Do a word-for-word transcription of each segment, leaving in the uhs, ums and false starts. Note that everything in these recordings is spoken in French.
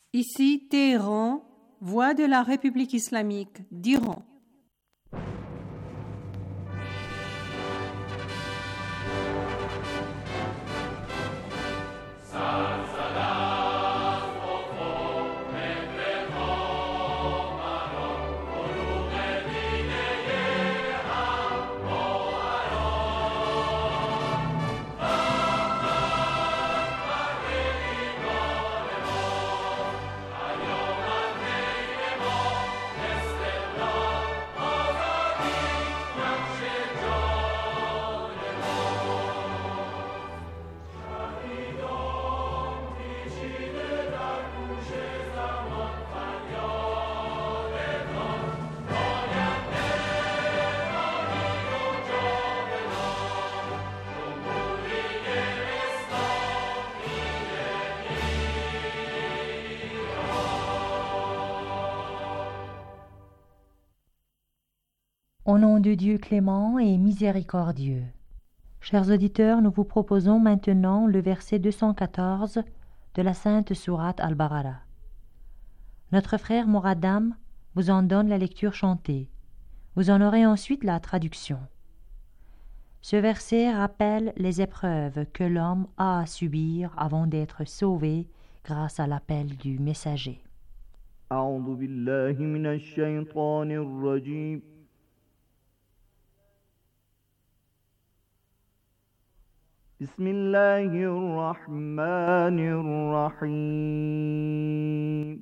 Ici Téhéran, voix de la République islamique d'Iran. Au nom de Dieu clément et miséricordieux. Chers auditeurs, nous vous proposons maintenant le verset deux cent quatorze de la sainte sourate Al-Baqara. Notre frère Moradam vous en donne la lecture chantée. Vous en aurez ensuite la traduction. Ce verset rappelle les épreuves que l'homme a à subir avant d'être sauvé grâce à l'appel du messager. أعوذ بالله من الشيطان الرجيم بسم الله الرحمن الرحيم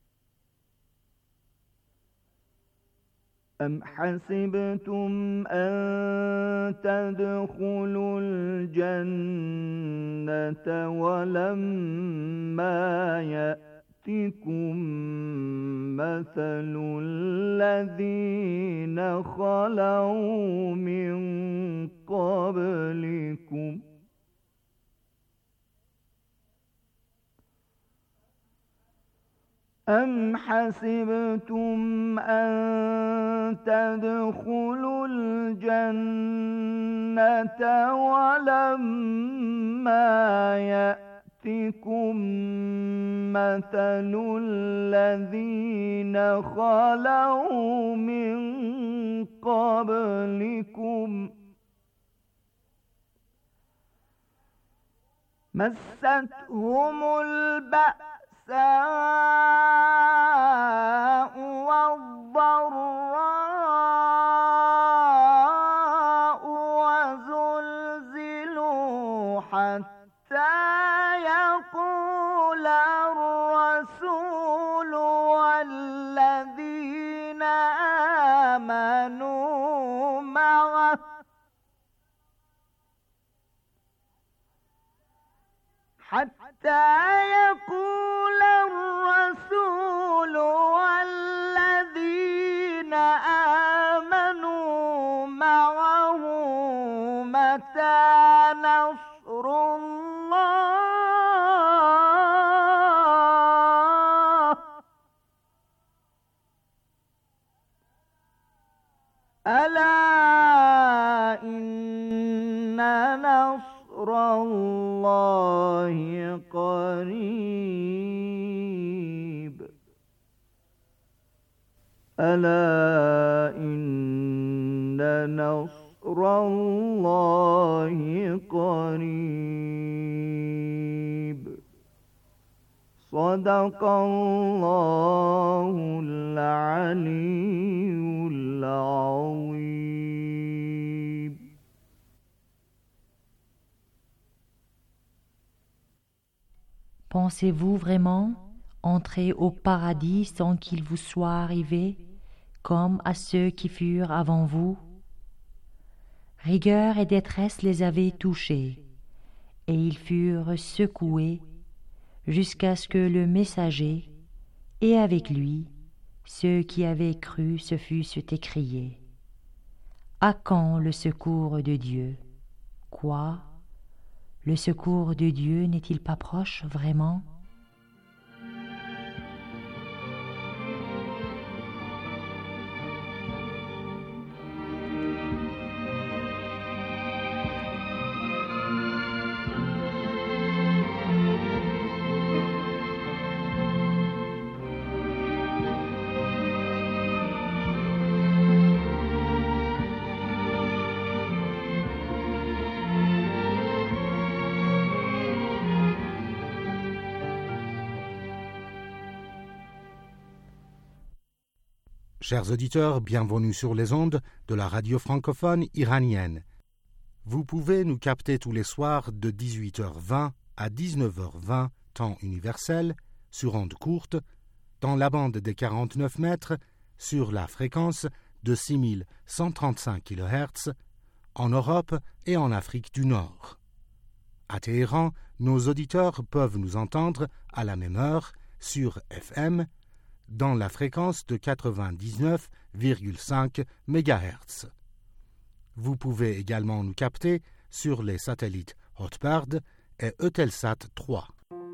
أم حسبتم أن تدخلوا الجنة ولما يأتكم مثل الذين خلوا من قبلكم أم حسبتم أن تدخلوا الجنة ولما يأتكم مثل الذين خلوا من قبلكم مستهم البأس الساء والضراء وزلزلوا حتى يقول الرسول والذين آمنوا معه حتى يقول الرسول والذين آمنوا معه متى نصر الله ألا إن نصر الله قريب ألا إن نصر الله قريب صدق الله العلي العظيم. Pensez-vous vraiment entrer au paradis sans qu'il vous soit arrivé, comme à ceux qui furent avant vous? Rigueur et détresse les avaient touchés, et ils furent secoués jusqu'à ce que le messager, et avec lui, ceux qui avaient cru se fussent écriés. À quand le secours de Dieu? Quoi? Le secours de Dieu n'est-il pas proche vraiment? Chers auditeurs, bienvenue sur les ondes de la radio francophone iranienne. Vous pouvez nous capter tous les soirs de dix-huit heures vingt à dix-neuf heures vingt, temps universel, sur ondes courtes, dans la bande des quarante-neuf mètres, sur la fréquence de six mille cent trente-cinq kilohertz, en Europe et en Afrique du Nord. À Téhéran, nos auditeurs peuvent nous entendre à la même heure sur F M, dans la fréquence de quatre-vingt-dix-neuf virgule cinq mégahertz. Vous pouvez également nous capter sur les satellites Hotbird et Eutelsat trois.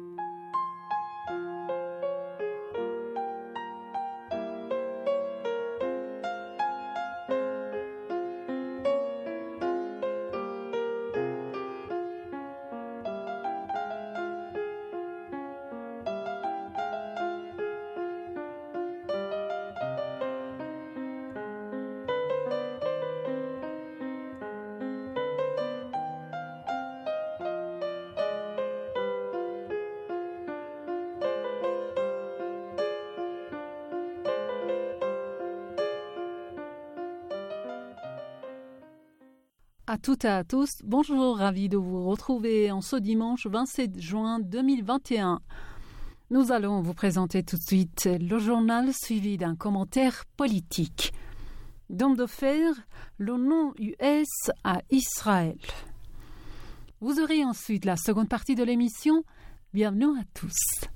À toutes et à tous, bonjour, ravi de vous retrouver en ce dimanche vingt-sept juin deux mille vingt et un. Nous allons vous présenter tout de suite le journal suivi d'un commentaire politique. D'homme de fer, le nom U S à Israël. Vous aurez ensuite la seconde partie de l'émission. Bienvenue à tous.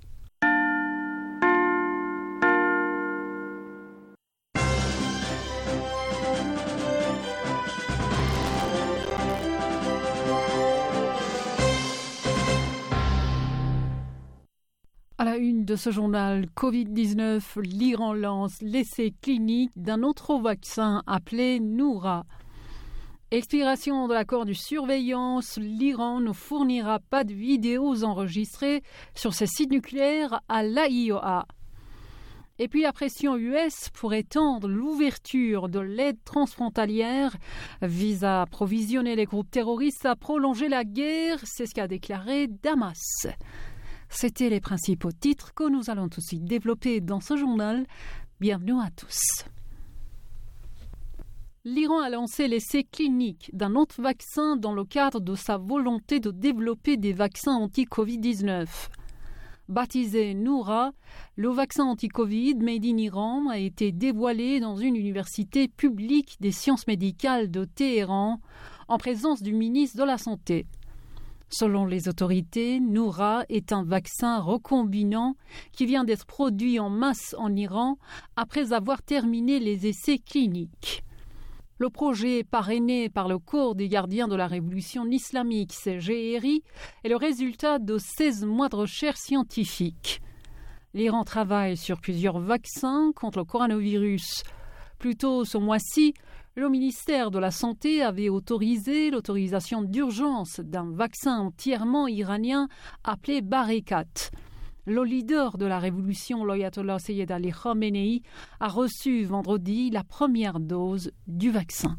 À la une de ce journal covid dix-neuf, l'Iran lance l'essai clinique d'un autre vaccin appelé Noura. Expiration de l'accord de surveillance, l'Iran ne fournira pas de vidéos enregistrées sur ses sites nucléaires à l'A I O A. Et puis la pression U S pour étendre l'ouverture de l'aide transfrontalière vise à approvisionner les groupes terroristes à prolonger la guerre, c'est ce qu'a déclaré Damas. C'étaient les principaux titres que nous allons tout de suite développer dans ce journal. Bienvenue à tous. L'Iran a lancé l'essai clinique d'un autre vaccin dans le cadre de sa volonté de développer des vaccins anti-covid dix-neuf. Baptisé Noura, le vaccin anti-Covid made in Iran a été dévoilé dans une université publique des sciences médicales de Téhéran en présence du ministre de la Santé. Selon les autorités, Noura est un vaccin recombinant qui vient d'être produit en masse en Iran après avoir terminé les essais cliniques. Le projet, parrainé par le Corps des gardiens de la Révolution islamique, C G R I, est le résultat de seize mois de recherche scientifique. L'Iran travaille sur plusieurs vaccins contre le coronavirus. Plus tôt ce mois-ci, le ministère de la Santé avait autorisé l'autorisation d'urgence d'un vaccin entièrement iranien appelé Barakat. Le leader de la révolution, l'Ayatollah Seyyed Ali Khamenei, a reçu vendredi la première dose du vaccin.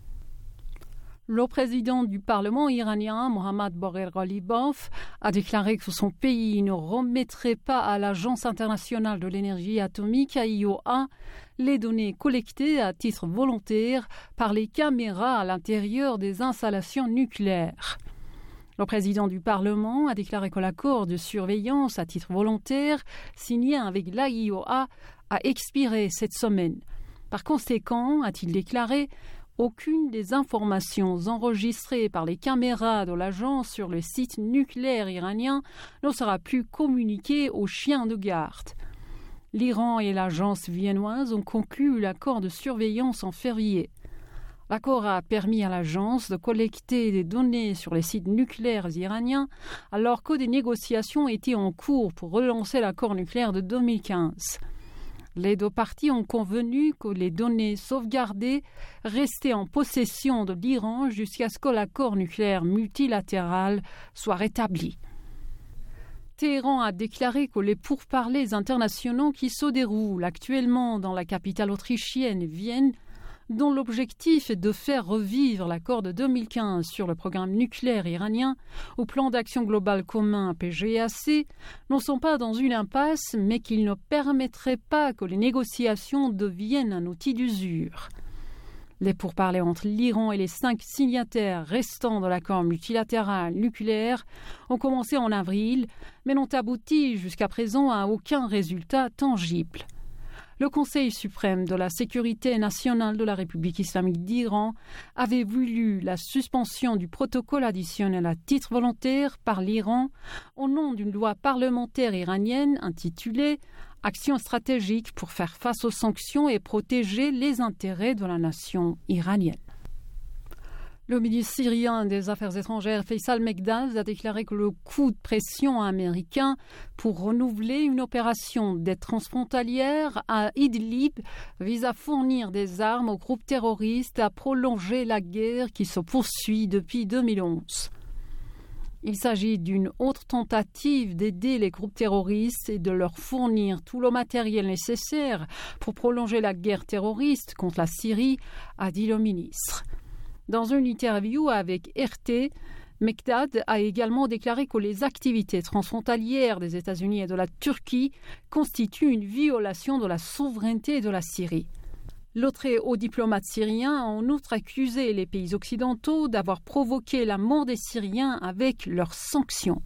Le président du Parlement iranien, Mohammad Bagher Ghalibaf, a déclaré que son pays ne remettrait pas à l'Agence internationale de l'énergie atomique, A I O A, les données collectées à titre volontaire par les caméras à l'intérieur des installations nucléaires. Le président du Parlement a déclaré que l'accord de surveillance à titre volontaire signé avec l'A I O A a expiré cette semaine. Par conséquent, a-t-il déclaré, aucune des informations enregistrées par les caméras de l'agence sur le site nucléaire iranien ne sera plus communiquée aux chiens de garde. L'Iran et l'agence viennoise ont conclu l'accord de surveillance en février. L'accord a permis à l'agence de collecter des données sur les sites nucléaires iraniens alors que des négociations étaient en cours pour relancer l'accord nucléaire de deux mille quinze. Les deux parties ont convenu que les données sauvegardées restaient en possession de l'Iran jusqu'à ce que l'accord nucléaire multilatéral soit rétabli. Téhéran a déclaré que les pourparlers internationaux qui se déroulent actuellement dans la capitale autrichienne, Vienne, dont l'objectif est de faire revivre l'accord de deux mille quinze sur le programme nucléaire iranien au plan d'action global commun P G A C, n'en sont pas dans une impasse, mais qu'ils ne permettraient pas que les négociations deviennent un outil d'usure. Les pourparlers entre l'Iran et les cinq signataires restants de l'accord multilatéral nucléaire ont commencé en avril, mais n'ont abouti jusqu'à présent à aucun résultat tangible. Le Conseil suprême de la sécurité nationale de la République islamique d'Iran avait voulu la suspension du protocole additionnel à titre volontaire par l'Iran au nom d'une loi parlementaire iranienne intitulée « Action stratégique pour faire face aux sanctions et protéger les intérêts de la nation iranienne ». Le ministre syrien des Affaires étrangères Faisal Mekdad a déclaré que le coup de pression américain pour renouveler une opération d'aide transfrontalière à Idlib vise à fournir des armes aux groupes terroristes et à prolonger la guerre qui se poursuit depuis deux mille onze. Il s'agit d'une autre tentative d'aider les groupes terroristes et de leur fournir tout le matériel nécessaire pour prolonger la guerre terroriste contre la Syrie, a dit le ministre. Dans une interview avec R T, Mekdad a également déclaré que les activités transfrontalières des États-Unis et de la Turquie constituent une violation de la souveraineté de la Syrie. Le très haut diplomate syrien a en outre accusé les pays occidentaux d'avoir provoqué la mort des Syriens avec leurs sanctions.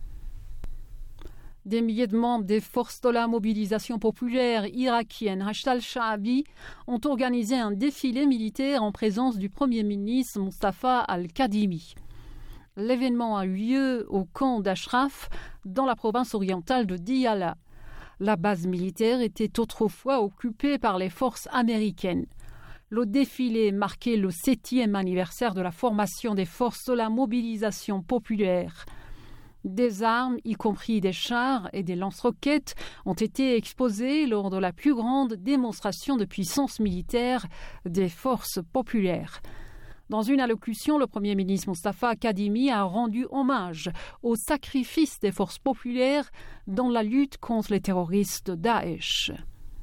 Des milliers de membres des forces de la mobilisation populaire irakienne Hashd al-Sha'abi ont organisé un défilé militaire en présence du Premier ministre Mustafa al-Kadhimi. L'événement a eu lieu au camp d'Ashraf, dans la province orientale de Diyala. La base militaire était autrefois occupée par les forces américaines. Le défilé marquait le septième anniversaire de la formation des forces de la mobilisation populaire. Des armes, y compris des chars et des lance-roquettes, ont été exposées lors de la plus grande démonstration de puissance militaire des forces populaires. Dans une allocution, le Premier ministre Mustafa Kadhimi a rendu hommage au sacrifice des forces populaires dans la lutte contre les terroristes de Daesh.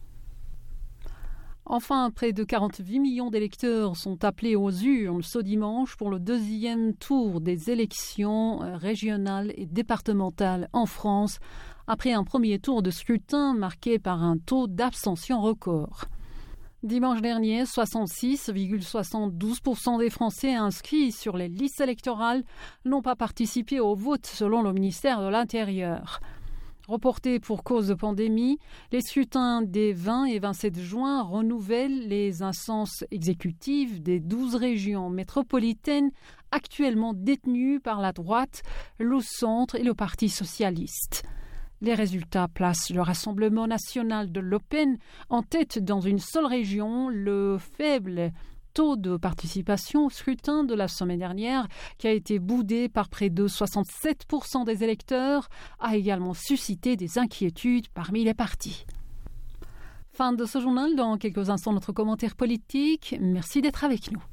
Enfin, près de quarante-huit millions d'électeurs sont appelés aux urnes ce dimanche pour le deuxième tour des élections régionales et départementales en France, après un premier tour de scrutin marqué par un taux d'abstention record. Dimanche dernier, soixante-six virgule soixante-douze pour cent des Français inscrits sur les listes électorales n'ont pas participé au vote selon le ministère de l'Intérieur. Reportés pour cause de pandémie, les scrutins des vingt et vingt-sept juin renouvellent les instances exécutives des douze régions métropolitaines actuellement détenues par la droite, le centre et le Parti socialiste. Les résultats placent le Rassemblement national de Le Pen en tête dans une seule région. Le faible taux de participation au scrutin de la semaine dernière, qui a été boudé par près de soixante-sept pour cent des électeurs, a également suscité des inquiétudes parmi les partis. Fin de ce journal. Dans quelques instants, notre commentaire politique. Merci d'être avec nous.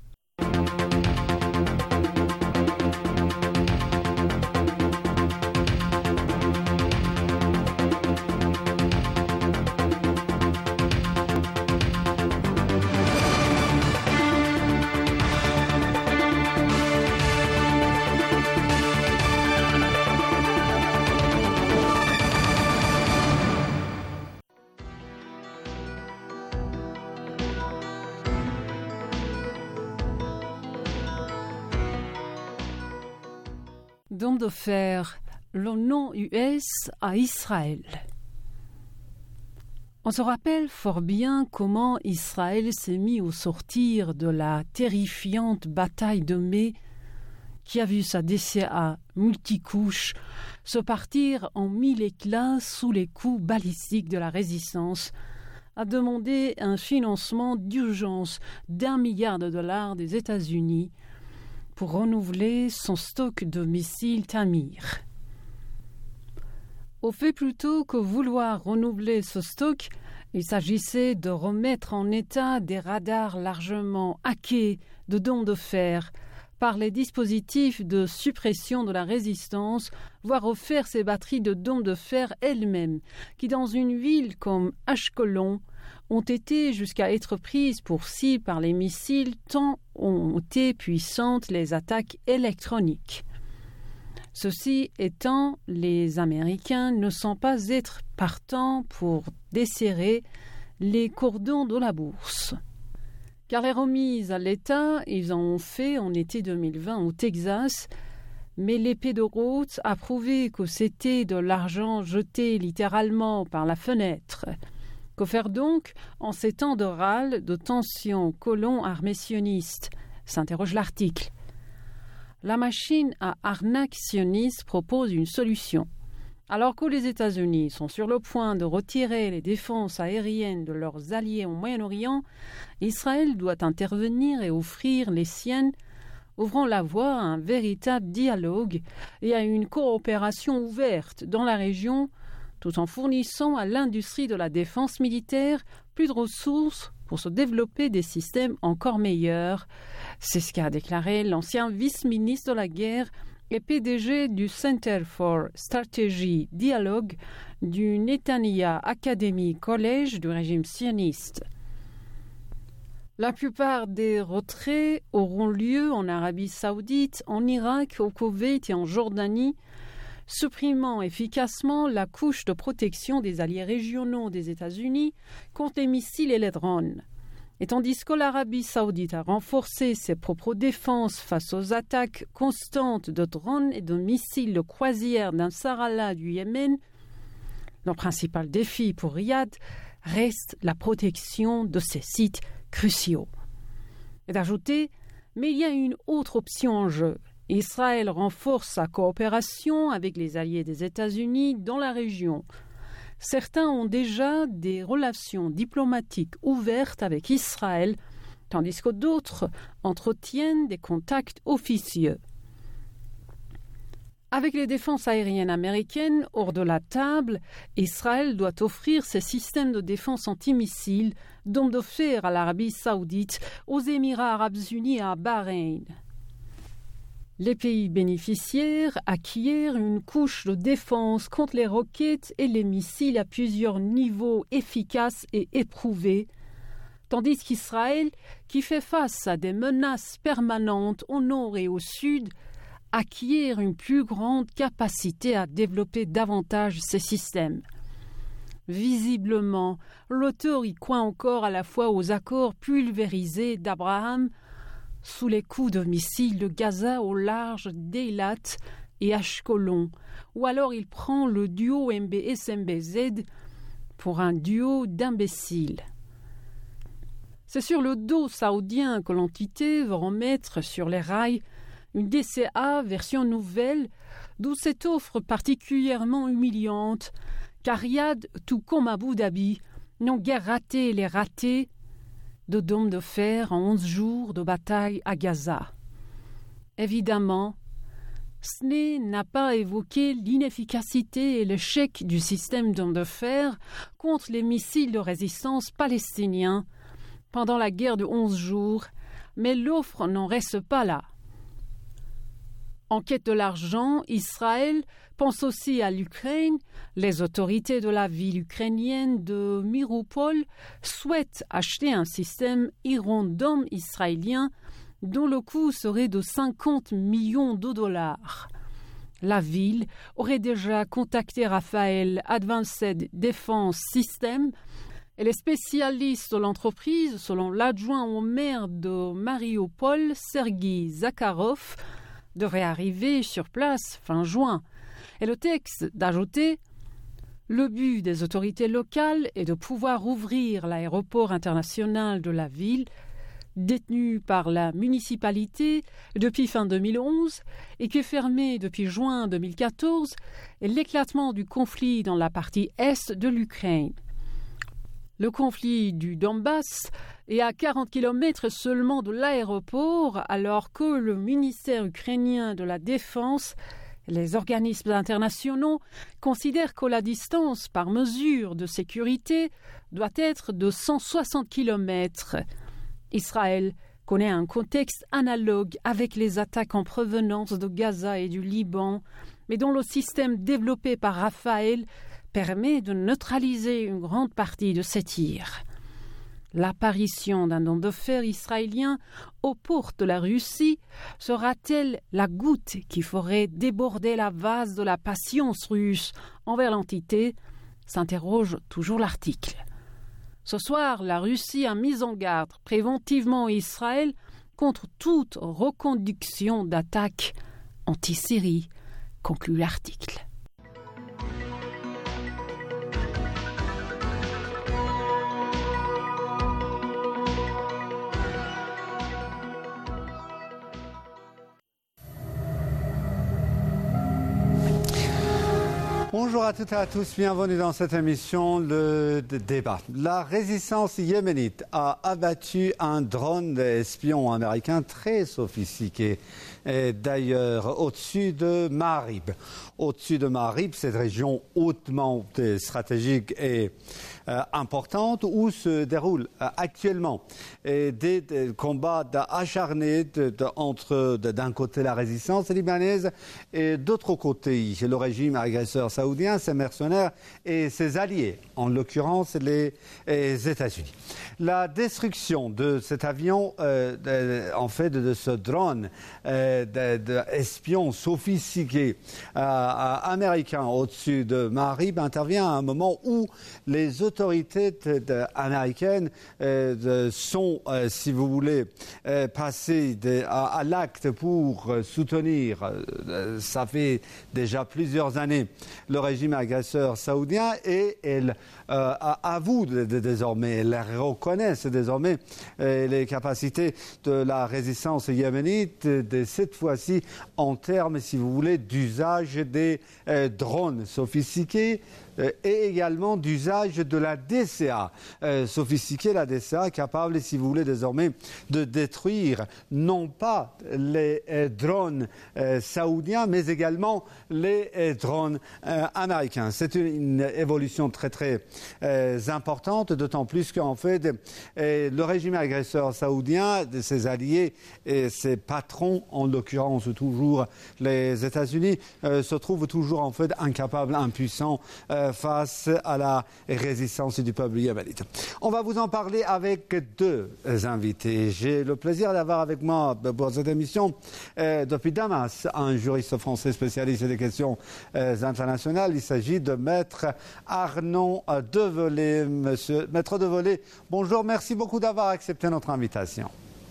Don de faire le non-U S à Israël. On se rappelle fort bien comment Israël s'est mis au sortir de la terrifiante bataille de mai qui a vu sa D C A multicouche se partir en mille éclats sous les coups balistiques de la résistance, a demandé un financement d'urgence d'un milliard de dollars des États-Unis pour renouveler son stock de missiles Tamir. Au fait plutôt que vouloir renouveler ce stock, il s'agissait de remettre en état des radars largement hackés de dons de fer par les dispositifs de suppression de la résistance, voire refaire ces batteries de dômes de fer elles-mêmes, qui dans une ville comme Ashkelon ont été jusqu'à être prises pour cible par les missiles tant ont été puissantes les attaques électroniques. Ceci étant, les Américains ne semblent pas être partants pour desserrer les cordons de la bourse. Car les remises à l'État, ils en ont fait en été deux mille vingt au Texas, mais l'épée de Rhodes a prouvé que c'était de l'argent jeté littéralement par la fenêtre. Que faire donc en ces temps de râle, de tensions colons armés sionistes s'interroge l'article. La machine à arnaque sioniste propose une solution. Alors que les États-Unis sont sur le point de retirer les défenses aériennes de leurs alliés au Moyen-Orient, Israël doit intervenir et offrir les siennes, ouvrant la voie à un véritable dialogue et à une coopération ouverte dans la région, tout en fournissant à l'industrie de la défense militaire plus de ressources pour se développer des systèmes encore meilleurs. C'est ce qu'a déclaré l'ancien vice-ministre de la guerre et P D G du Center for Strategy Dialogue du Netanya Academy College du régime sioniste. La plupart des retraits auront lieu en Arabie Saoudite, en Irak, au Koweït et en Jordanie, supprimant efficacement la couche de protection des alliés régionaux des États-Unis contre les missiles et les drones. Et tandis que l'Arabie saoudite a renforcé ses propres défenses face aux attaques constantes de drones et de missiles de croisière d'un Sarala du Yémen, le principal défi pour Riyad reste la protection de ces sites cruciaux. Et d'ajouter, mais il y a une autre option en jeu. Israël renforce sa coopération avec les alliés des États-Unis dans la région. Certains ont déjà des relations diplomatiques ouvertes avec Israël, tandis que d'autres entretiennent des contacts officieux. Avec les défenses aériennes américaines hors de la table, Israël doit offrir ses systèmes de défense antimissiles, dont de fer à l'Arabie saoudite, aux Émirats arabes unis et à Bahreïn. Les pays bénéficiaires acquièrent une couche de défense contre les roquettes et les missiles à plusieurs niveaux efficaces et éprouvés, tandis qu'Israël, qui fait face à des menaces permanentes au nord et au sud, acquiert une plus grande capacité à développer davantage ces systèmes. Visiblement, l'auteur y croit encore à la fois aux accords pulvérisés d'Abraham sous les coups de missiles de Gaza au large d'Eilat et Ashkelon, ou alors il prend le duo M B S M B Z pour un duo d'imbéciles. C'est sur le dos saoudien que l'entité veut remettre sur les rails une D C A version nouvelle, d'où cette offre particulièrement humiliante, car Riyad, tout comme Abu Dhabi, n'ont guère raté les ratés de dômes de fer en onze jours de bataille à Gaza. Évidemment, S N E n'a pas évoqué l'inefficacité et l'échec du système dômes de fer contre les missiles de résistance palestiniens pendant la guerre de onze jours, mais l'offre n'en reste pas là. En quête de l'argent, Israël pense aussi à l'Ukraine. Les autorités de la ville ukrainienne de Mariupol souhaitent acheter un système Iron Dome israélien dont le coût serait de cinquante millions de dollars. La ville aurait déjà contacté Rafael Advanced Defense System et les spécialistes de l'entreprise, selon l'adjoint au maire de Mariupol, Sergueï Zakharov, devrait arriver sur place fin juin. Et le texte d'ajouter « Le but des autorités locales est de pouvoir ouvrir l'aéroport international de la ville, détenu par la municipalité depuis fin deux mille onze et qui est fermé depuis juin deux mille quatorze, et l'éclatement du conflit dans la partie est de l'Ukraine. Le conflit du Donbass est à quarante kilomètres seulement de l'aéroport, alors que le ministère ukrainien de la Défense et les organismes internationaux considèrent que la distance par mesure de sécurité doit être de cent soixante kilomètres. Israël connaît un contexte analogue avec les attaques en provenance de Gaza et du Liban, mais dont le système développé par Raphaël permet de neutraliser une grande partie de ces tirs. L'apparition d'un homme de fer israélien aux portes de la Russie sera-t-elle la goutte qui ferait déborder la vase de la patience russe envers l'entité ? S'interroge toujours l'article. Ce soir, la Russie a mis en garde préventivement Israël contre toute reconduction d'attaques anti-Syrie, conclut l'article. Bonjour à toutes et à tous, bienvenue dans cette émission, le débat. La résistance yéménite a abattu un drone espion américain très sophistiqué, et d'ailleurs au-dessus de Marib. Au-dessus de Marib, cette région hautement stratégique et euh, importante où se déroulent euh, actuellement et des, des combats acharnés de, de, entre de, d'un côté la résistance libanaise et d'autre côté le régime agresseur saoudien, ses mercenaires et ses alliés, en l'occurrence les, les États-Unis. La destruction de cet avion, euh, de, en fait de, de ce drone euh, d'espion sophistiqué euh, américain au-dessus de Marib intervient à un moment où les autorités de, de, américaines euh, de, sont, euh, si vous voulez, euh, passées de, à, à l'acte pour euh, soutenir, euh, ça fait déjà plusieurs années, le régime agresseur saoudien et elles euh, avouent de, de, désormais, elles reconnaissent désormais euh, les capacités de la résistance yéménite, de, de cette fois-ci en termes, si vous voulez, d'usage des euh, drones sophistiqués euh, et également d'usage de la D C A euh, sophistiquée, la D C A capable, si vous voulez, désormais de détruire non pas les euh, drones euh, saoudiens, mais également les euh, drones euh, américains. C'est une, une évolution très très euh, importante, d'autant plus qu'en fait, euh, le régime agresseur saoudien, ses alliés et ses patrons, en l'occurrence toujours les États-Unis, euh, se trouvent toujours en fait incapables, impuissants euh, face à la résistance du peuple yéménite. On va vous en parler avec deux invités. J'ai le plaisir d'avoir avec moi pour cette émission euh, depuis Damas un juriste français spécialiste des questions euh, internationales. Il s'agit de Maître Arnaud Devolé. Monsieur Maître Devolé, bonjour, merci beaucoup d'avoir accepté notre invitation.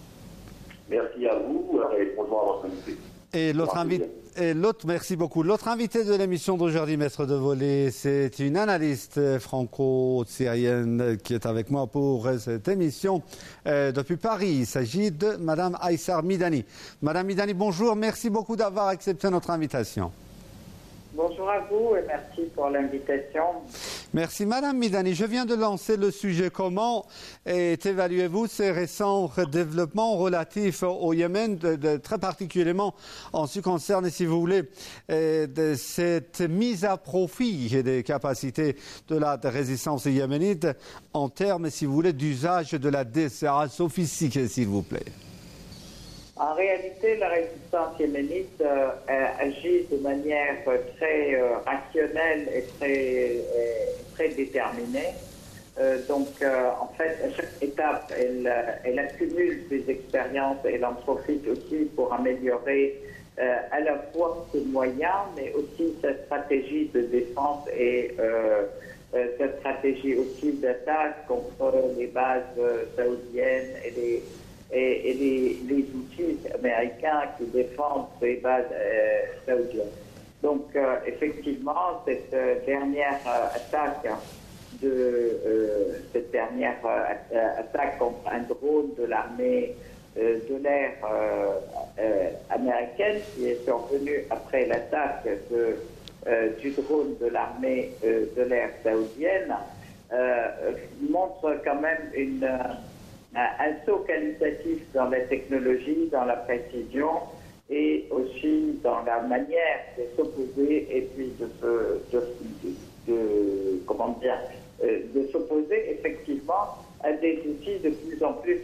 Merci à vous et bonjour à votre invité. Et l'autre invité, et l'autre, merci beaucoup. L'autre invité de l'émission d'aujourd'hui, Maître Devolé, c'est une analyste franco-syrienne qui est avec moi pour cette émission euh, depuis Paris. Il s'agit de Madame Aïssar Midani. Madame Midani, bonjour, merci beaucoup d'avoir accepté notre invitation. Bonjour à vous et merci pour l'invitation. Merci Madame Midani. Je viens de lancer le sujet. Comment évaluez-vous ces récents développements relatifs au Yémen, de, de, très particulièrement en ce qui concerne, si vous voulez, de cette mise à profit des capacités de la de résistance yéménite en termes, si vous voulez, d'usage de la D C A sophistiquée, s'il vous plaît? En réalité, la résistance yéménite euh, agit de manière très euh, rationnelle et très, euh, très déterminée. Euh, donc, euh, en fait, à chaque étape, elle, elle accumule ses expériences et elle en profite aussi pour améliorer euh, à la fois ses moyens, mais aussi sa stratégie de défense et euh, euh, sa stratégie aussi d'attaque contre les bases euh, saoudiennes et les et, et les, les outils américains qui défendent ces bases euh, saoudiennes. Donc, euh, effectivement, cette euh, dernière euh, attaque de euh, cette dernière euh, attaque contre un drone de l'armée euh, de l'air euh, euh, américaine, qui est survenue après l'attaque de, euh, du drone de l'armée euh, de l'air saoudienne, euh, montre quand même une un saut qualitatif dans la technologie, dans la précision et aussi dans la manière de s'opposer et puis de, de, de, de comment dire, de s'opposer effectivement à des outils de plus en plus sophistiqués.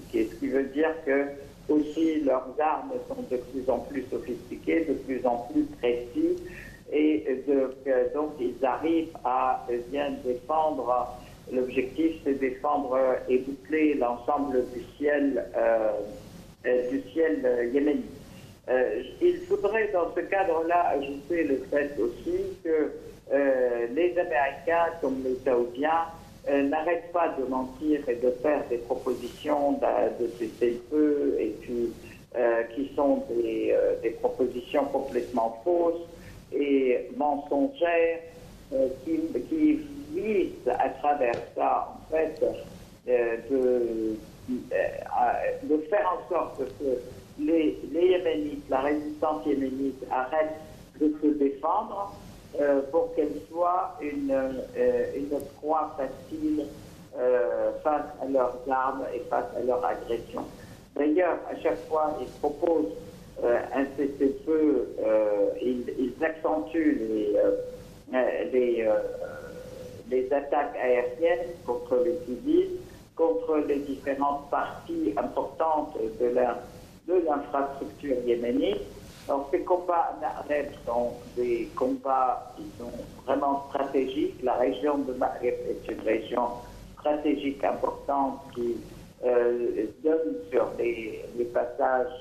sophistiquées, ce qui veut dire que aussi leurs armes sont de plus en plus sophistiquées, de plus en plus précises, et de, euh, donc ils arrivent à euh, bien défendre. L'objectif, c'est défendre euh, et boucler l'ensemble du ciel, euh, euh, du ciel euh, yéménite. Euh, il faudrait dans ce cadre-là ajouter le fait aussi que euh, les Américains, comme les Saoudiens, euh, n'arrêtent pas de mentir et de faire des propositions de, de cesser le feu, et puis euh, qui sont des, euh, des propositions complètement fausses et mensongères, euh, qui, qui visent à travers ça, en fait, euh, de, euh, de faire en sorte que les, les Yéménites, la résistance yéménite, arrête de se défendre euh, pour qu'elle soit une, euh, une proie facile euh, face à leurs armes et face à leur agression. D'ailleurs, à chaque fois, ils proposent euh, un cessez-le-feu, euh, ils, ils accentuent les, euh, les, euh, les attaques aériennes contre les civils, contre les différentes parties importantes de la de l'infrastructure yéménite. Donc ces combats Maghreb sont des combats qui sont vraiment stratégiques. La région de Maghreb est une région stratégique importante qui euh, donne sur les, les passages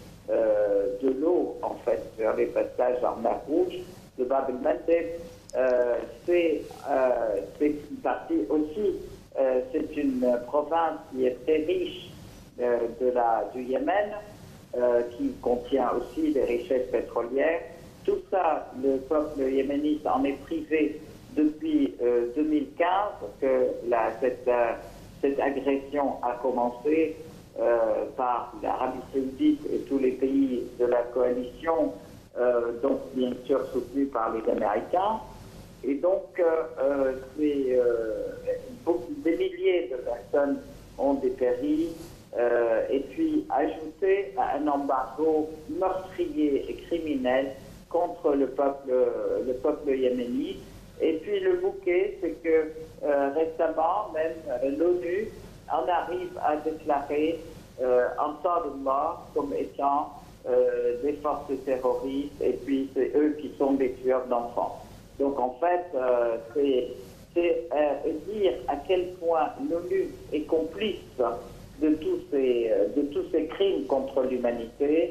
euh, de l'eau, en fait, sur les passages en mer Rouge de Bab el-Mandeb. Euh, c'est euh, une partie aussi, euh, c'est une province qui est très riche Euh, de la, du Yémen, euh, qui contient aussi des richesses pétrolières. Tout ça, le peuple yéménite en est privé depuis euh, deux mille quinze, que la, cette, euh, cette agression a commencé euh, par l'Arabie saoudite et tous les pays de la coalition, euh, donc bien sûr soutenus par les Américains. Et donc, euh, euh, c'est, euh, des milliers de personnes ont dépéri. Euh, et puis ajouter à un embargo meurtrier et criminel contre le peuple, le peuple yéménite. Et puis le bouquet, c'est que euh, récemment, même euh, l'ONU en arrive à déclarer euh, Ansarullah comme étant euh, des forces terroristes, et puis c'est eux qui sont des tueurs d'enfants. Donc en fait, euh, c'est, c'est euh, dire à quel point l'ONU est complice de tous ces, de tous ces crimes contre l'humanité,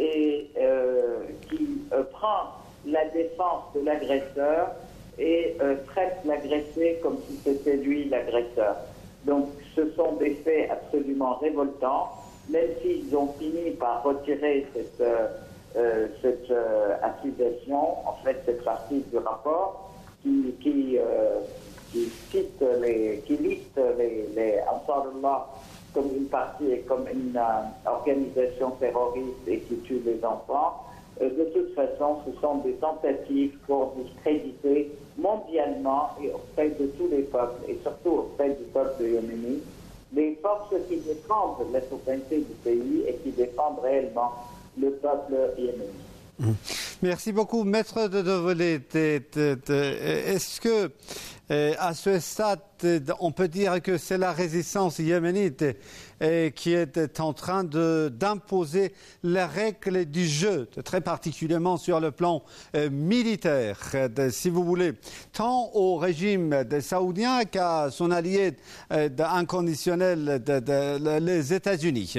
et euh, qui euh, prend la défense de l'agresseur et euh, traite l'agressé comme si c'était lui l'agresseur. Donc ce sont des faits absolument révoltants, même s'ils ont fini par retirer cette, euh, cette euh, accusation, en fait cette partie du rapport qui, qui, euh, qui cite les, qui liste les, les Ansarullah comme une partie et comme une euh, organisation terroriste et qui tue les enfants. Euh, de toute façon, ce sont des tentatives pour discréditer mondialement et auprès de tous les peuples, et surtout auprès du peuple yéménite, les forces qui défendent la souveraineté du pays et qui défendent réellement le peuple yéménite. Merci beaucoup, Maître de Devolé. Est-ce que, euh, à ce stade, on peut dire que c'est la résistance yéménite euh, qui est en train de, d'imposer les règles du jeu, très particulièrement sur le plan euh, militaire, de, si vous voulez, tant au régime des Saoudiens qu'à son allié euh, inconditionnel de, de, de, les États-Unis?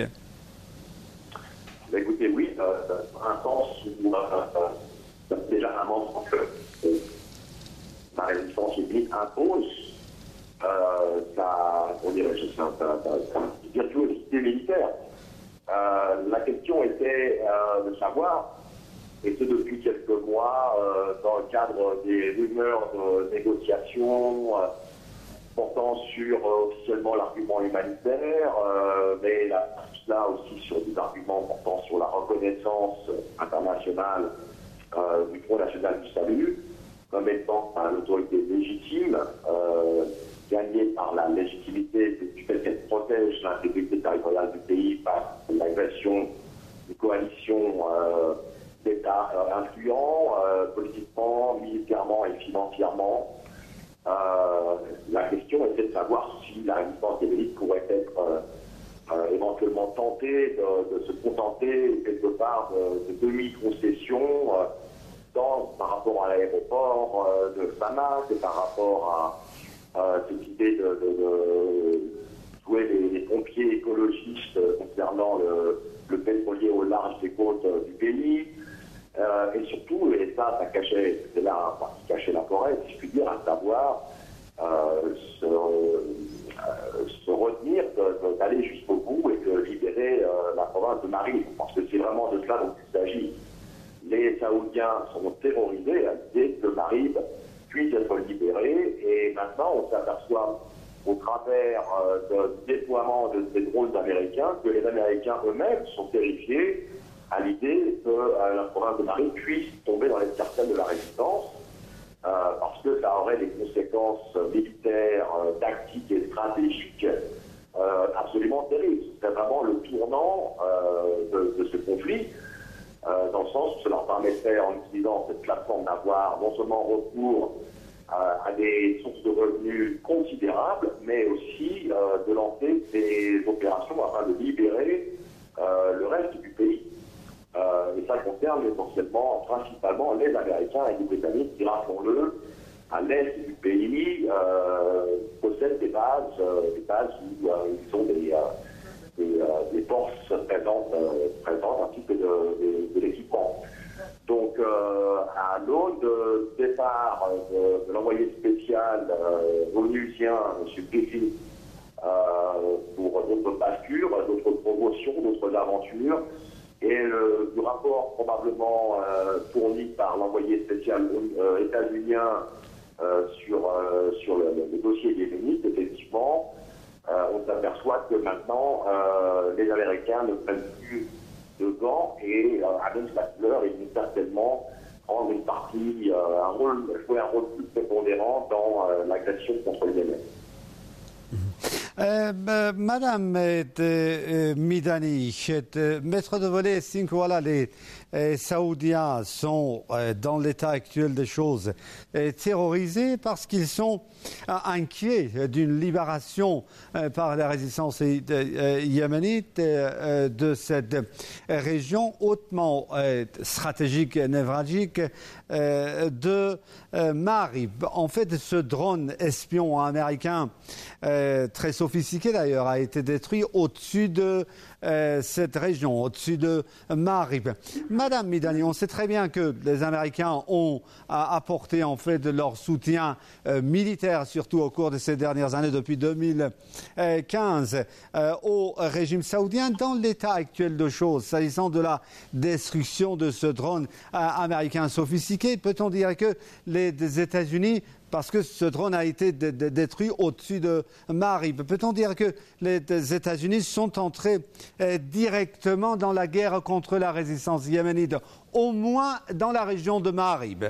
Écoutez, oui, euh, un sens où euh, déjà un moment que euh, la résistance yéménite impose euh, sa, on dirait, sa, sa, sa, sa virtuosité militaire. Euh, la question était euh, de savoir, et ce depuis quelques mois, euh, dans le cadre des rumeurs de négociations euh, portant sur euh, officiellement l'argument humanitaire, euh, mais là, là aussi sur des arguments portant sur la reconnaissance internationale euh, du Front National du Salut, comme étant une autorité légitime, euh, gagnée par la légitimité du fait qu'elle protège l'intégrité territoriale du pays par l'agression d'une coalition euh, d'États euh, influents, euh, politiquement, militairement et financièrement. Euh, la question était de savoir si la résistance yéménite pourrait être euh, euh, éventuellement tenter de, de se contenter quelque part de, de demi-concessions euh, dans, par rapport à l'aéroport euh, de Samak et par rapport à euh, cette idée de, de, de jouer les, les pompiers écologistes concernant le, le pétrolier au large des côtes euh, du pays. Euh, et surtout, et ça, ça cachait, c'était là enfin, qui cachait la forêt, si je puis dire, à savoir euh, se, euh, se retenir de, de, d'aller jusqu'au bout et de libérer euh, la province de Marib, parce que c'est vraiment de cela dont il s'agit. Les Saoudiens sont terrorisés à l'idée que Marib puisse être libéré, et maintenant on s'aperçoit au travers euh, du déploiement de ces drones américains que les Américains eux-mêmes sont terrifiés à l'idée que euh, la province de Marib puisse tomber dans l'escarcelle de la résistance, euh, parce que ça aurait des conséquences militaires, euh, tactiques et stratégiques euh, absolument terribles. C'est vraiment le tournant euh, de, de ce conflit, euh, dans le sens où cela leur permettrait, en utilisant cette plateforme, d'avoir non seulement recours euh, à des sources de revenus considérables, mais aussi euh, de lancer des opérations afin de libérer euh, le reste du pays. Euh, et ça concerne essentiellement, principalement, les Américains et les Britanniques qui, rappelons-le, à l'est du pays, euh, possèdent des bases, euh, des bases où euh, ils ont des, euh, des, euh, des forces présentes, euh, présentes ainsi que de, de, de l'équipement. Donc, euh, à l'aune de départ de, de l'envoyé spécial euh, onusien, M. Griffith, euh, pour d'autres bascures, d'autres promotions, d'autres aventures, et le, du rapport probablement euh, fourni par l'envoyé spécial euh, états-unien euh, sur, euh, sur le, le dossier yéménite, effectivement, euh, on s'aperçoit que maintenant euh, les Américains ne prennent plus de gants et euh, annoncent la couleur et vont certainement prendre une partie, euh, un rôle, jouer un rôle plus prépondérant dans euh, l'agression contre le Yémen. Euh, Madame euh, Midani, euh, maître de volet, cinq, voilà, les euh, Saoudiens sont euh, dans l'état actuel des choses euh, terrorisés parce qu'ils sont euh, inquiets d'une libération euh, par la résistance euh, yéménite euh, de cette euh, région hautement euh, stratégique et névralgique euh, de euh, Marib. En fait, ce drone espion américain euh, très sophistiqué d'ailleurs a été détruit au-dessus de euh, cette région, au-dessus de Marib. Madame Midani, on sait très bien que les Américains ont apporté en fait leur soutien euh, militaire, surtout au cours de ces dernières années, depuis deux mille quinze, euh, au régime saoudien. Dans l'état actuel de choses, s'agissant de la destruction de ce drone euh, américain sophistiqué, peut-on dire que les États-Unis, parce que ce drone a été d- d- détruit au-dessus de Marib, peut-on dire que les États-Unis sont entrés euh, directement dans la guerre contre la résistance yéménite, au moins dans la région de Marib?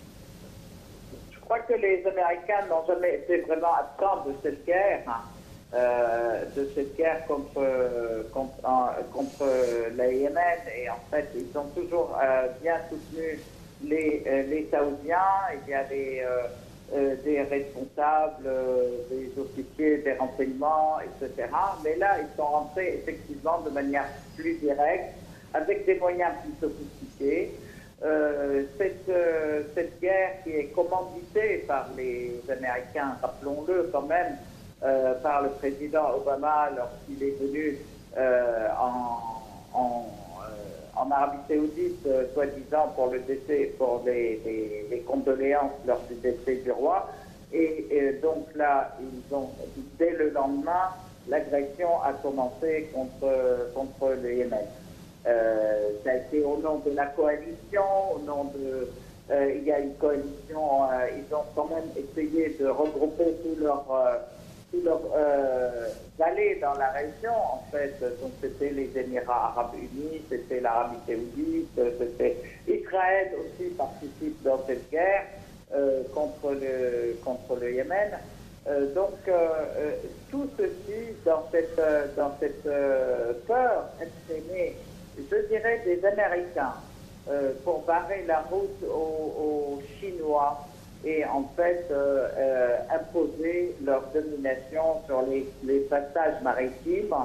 Je crois que les Américains n'ont jamais été vraiment absents de cette guerre, hein, euh, de cette guerre contre, contre, euh, contre le Yémen, et en fait, ils ont toujours euh, bien soutenu les, euh, les Saoudiens. Il y a des... Euh, Euh, des responsables, euh, des officiers des renseignements, et cetera. Mais là, ils sont rentrés effectivement de manière plus directe, avec des moyens plus sophistiqués. Euh, cette, euh, cette guerre qui est commanditée par les Américains, rappelons-le quand même, euh, par le président Obama lorsqu'il est venu euh, en, en en Arabie Saoudite, euh, soi-disant pour le décès, pour les, les, les condoléances lors du décès du roi. Et, et donc là, ils ont, dès le lendemain, l'agression a commencé contre, contre le Yémen. Euh, ça a été au nom de la coalition, au nom de... Euh, il y a une coalition, euh, ils ont quand même essayé de regrouper tous leurs... Euh, leurs euh, alliés dans la région, en fait. Donc c'était les Émirats arabes unis, c'était l'Arabie saoudite, c'était Israël aussi participe dans cette guerre euh, contre le contre le Yémen. Euh, donc euh, euh, tout ceci dans cette euh, dans cette euh, peur exprimée, je dirais, des Américains euh, pour barrer la route aux, aux Chinois et en fait euh, euh, imposer leur domination sur les, les passages maritimes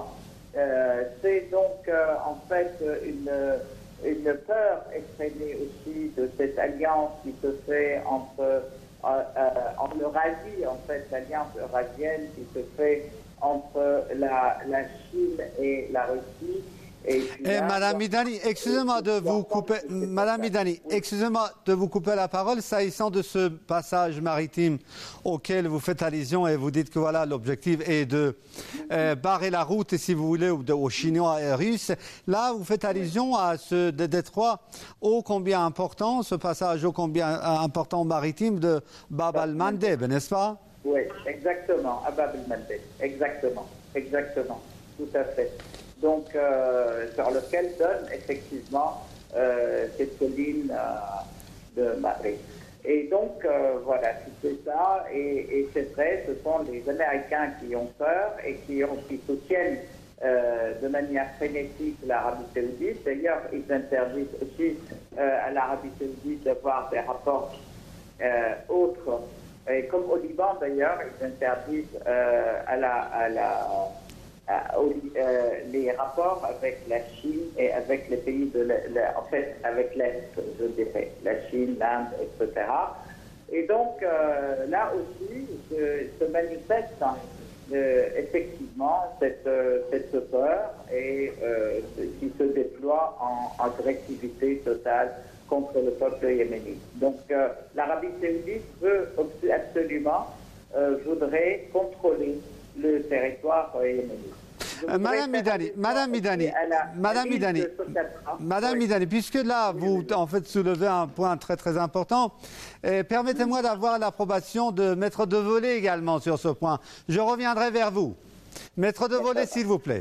Euh, c'est donc euh, en fait une, une peur exprimée aussi de cette alliance qui se fait entre, euh, euh, en Eurasie, en fait, l'alliance eurasienne qui se fait entre la, la Chine et la Russie. Et puis Et là, Madame donc, Midani, excusez-moi de vous couper, Madame Midani, excusez-moi de vous couper la parole, s'agissant de ce passage maritime auquel vous faites allusion et vous dites que voilà, l'objectif est de euh, barrer la route, si vous voulez, aux Chinois et Russes. Là, vous faites allusion à ce détroit ô combien important, ce passage ô combien important maritime de Bab al-Mandeb, n'est-ce pas? Oui, exactement, à Bab el-Mandeb, exactement, exactement, tout à fait. Donc, euh, sur lequel donne effectivement euh, cette colline euh, de Madrid. Et donc, euh, voilà, c'est ça. Et, et c'est vrai, ce sont les Américains qui ont peur et qui, ont, qui soutiennent euh, de manière frénétique l'Arabie saoudite. D'ailleurs, ils interdisent aussi euh, à l'Arabie saoudite d'avoir des rapports euh, autres. Et comme au Liban, d'ailleurs, ils interdisent euh, à la... À la Euh, euh, les rapports avec la Chine et avec les pays de l'Est, en fait avec l'Est, je dirais, la Chine, l'Inde, et cetera. Et donc euh, là aussi se, se manifeste euh, effectivement cette, euh, cette peur et euh, qui se déploie en, en agressivité totale contre le peuple yéménite. Donc euh, l'Arabie saoudite veut absolument, euh, voudrait contrôler le territoire yéménite. Euh, Madame Midani, Madame Midani, Madame Midani, Madame oui. Midani, puisque là vous en fait soulevez un point très très important, eh, permettez-moi d'avoir l'approbation de Maître Devolé également sur ce point. Je reviendrai vers vous. Maître Devolé, s'il vous plaît.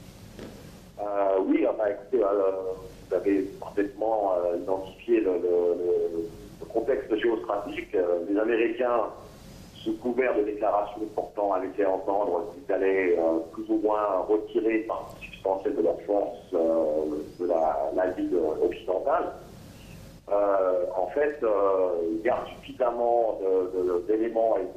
Euh, oui, enfin, écoutez, euh, vous avez parfaitement euh, identifié le, le, le contexte géostratégique. Euh, les Américains, sous couvert de déclarations portant à laisser entendre qu'ils allaient euh, plus ou moins retirer une partie substantielle de leurs forces euh, de la, la ville occidentale. Euh, en fait, euh, il y a suffisamment d'éléments et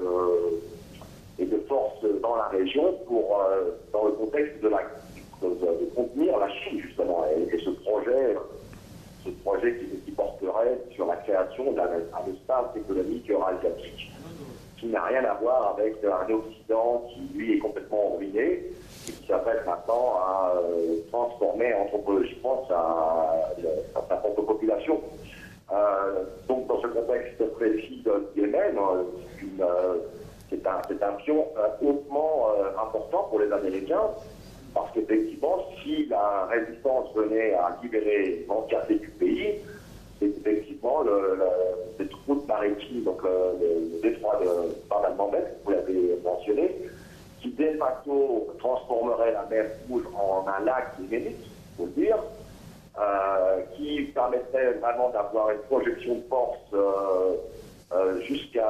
de, et de forces dans la région pour, euh, dans le contexte de, la, de, de contenir la Chine, justement. Et, et ce projet, ce projet qui, qui porterait sur la création d'un espace économique eurasiatique, qui n'a rien à voir avec un Occident qui, lui, est complètement ruiné et qui s'apprête maintenant à euh, transformer anthropologiquement sa, sa, sa propre population. Euh, donc, dans ce contexte précis de Yémen, euh, c'est un, c'est un pion euh, hautement euh, important pour les Américains, parce qu'effectivement, si la résistance venait à libérer l'entièreté du pays, c'est effectivement le, le, cette route maritime, donc le, le, le détroit de Bab el-Mandeb, vous l'avez mentionné, qui de facto transformerait la mer Rouge en un lac yéménite, il faut le dire, euh, qui permettrait vraiment d'avoir une projection de force euh, euh, jusqu'à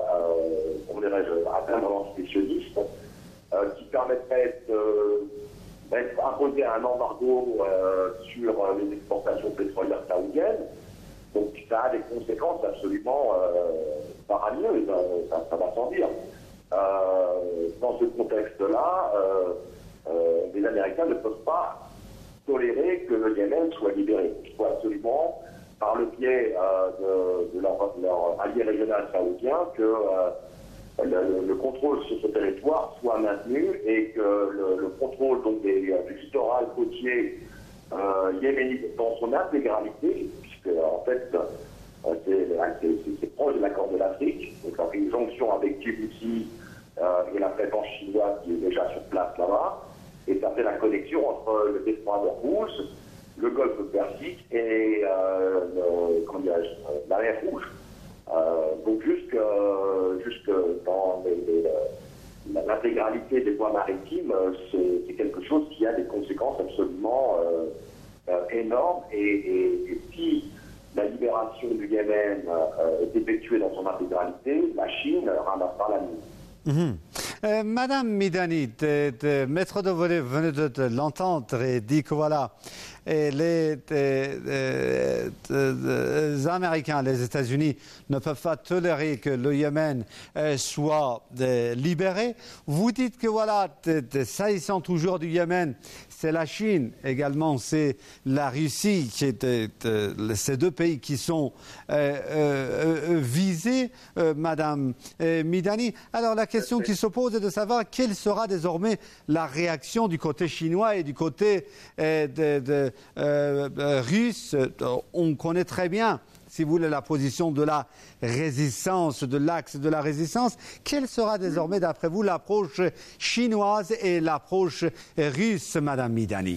euh, atteindre l'antiséctionnisme, euh, qui permettrait de d'être imposé un embargo euh, sur les exportations pétrolières saoudiennes. Donc ça a des conséquences absolument euh, faramineuses, ça, ça va sans dire. Euh, dans ce contexte-là, euh, euh, les Américains ne peuvent pas tolérer que le Yémen soit libéré. Il faut absolument, par le biais euh, de, de, leur, de leur allié régional saoudien, que euh, le, le contrôle sur ce territoire soit maintenu et que le, le contrôle donc, des, du littoral côtier euh, yéménite dans son intégralité, puisque en fait c'est proche de la Corne de l'Afrique, donc ça fait une jonction avec Djibouti euh, et la présence chinoise qui est déjà sur place là-bas, et ça fait la connexion entre le détroit d'Ormuz, le golfe Persique et euh, le, comment la mer Rouge. Euh, donc jusque, jusque dans l'intégralité des voies maritimes, c'est quelque chose qui a des conséquences absolument euh, euh, énormes. Et, et, et si la libération du Yémen euh, est effectuée dans son intégralité, la Chine ramassera la mise. Mmh. Euh, Madame Midani, de, de, Maître Devolé venait de, de l'entendre et dit que voilà, et les, les, les, les Américains, les États-Unis ne peuvent pas tolérer que le Yémen euh, soit euh, libéré. Vous dites que voilà, s'agissant toujours du Yémen, c'est la Chine, également c'est la Russie, qui est, euh, ces deux pays qui sont euh, euh, visés, euh, Madame euh, Midani. Alors la question qui se pose est de savoir quelle sera désormais la réaction du côté chinois et du côté euh, de, de, euh, euh, russe. On connaît très bien, si vous voulez, la position de la résistance, de l'axe de la résistance. Quelle sera désormais, d'après vous, l'approche chinoise et l'approche russe, Madame Midani?